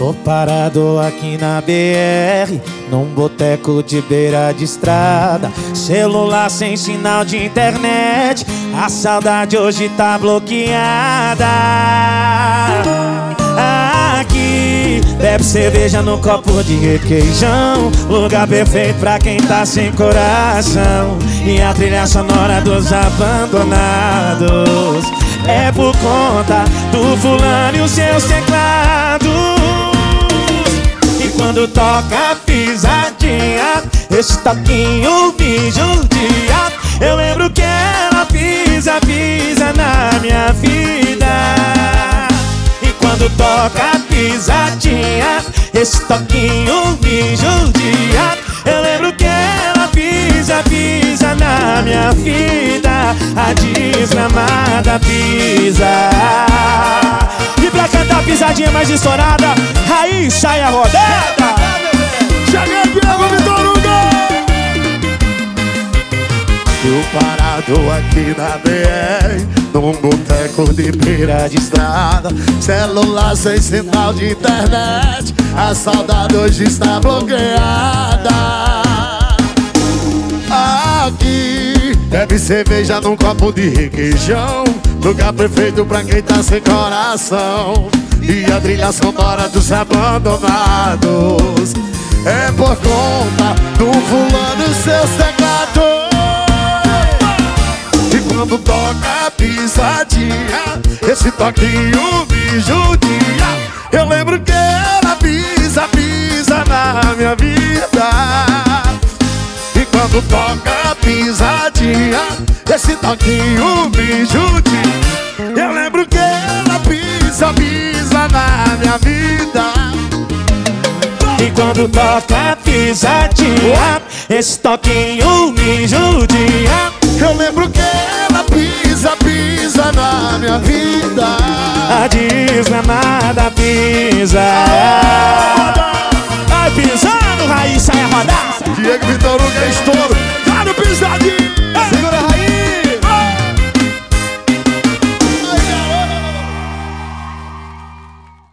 Tô parado aqui na BR, num boteco de beira de estrada. Celular sem sinal de internet, a saudade hoje tá bloqueada. Aqui, bebe cerveja no copo de requeijão, lugar perfeito pra quem tá sem coração. E a trilha sonora dos abandonados é por conta do fulano e os seus teclados. E quando toca a pisadinha, esse toquinho me judia. Eu lembro que ela pisa na minha vida. E quando toca a pisadinha, esse toquinho me judia. Eu lembro que ela pisa na minha vida. A desgramada pisa. E pra cantar a pisadinha mais estourada, aí sai a rodada. Cheguei aqui, Vitor Hugo! Tô parado aqui na BR, num boteco de beira de estrada. Celular sem sinal de internet, a saudade hoje está bloqueada. Aqui, bebe cerveja num copo de requeijão, lugar perfeito pra quem tá sem coração. E a trilha sonora dos abandonados é por conta do fulano e seus teclados. E quando toca a pisadinha, esse toquinho me judia. Eu lembro que ela pisa na minha vida. E quando toca a pisadinha, esse toquinho me judia. Eu lembro que ela pisa na minha vida. E quando toca a pisadinha, esse toquinho me judia. Eu lembro que ela pisa na minha vida. A desgramada pisa. Vai pisando, raiz sai a rodar. Diego Vitor Hugo é estouro. Tá no pisadinho. Segura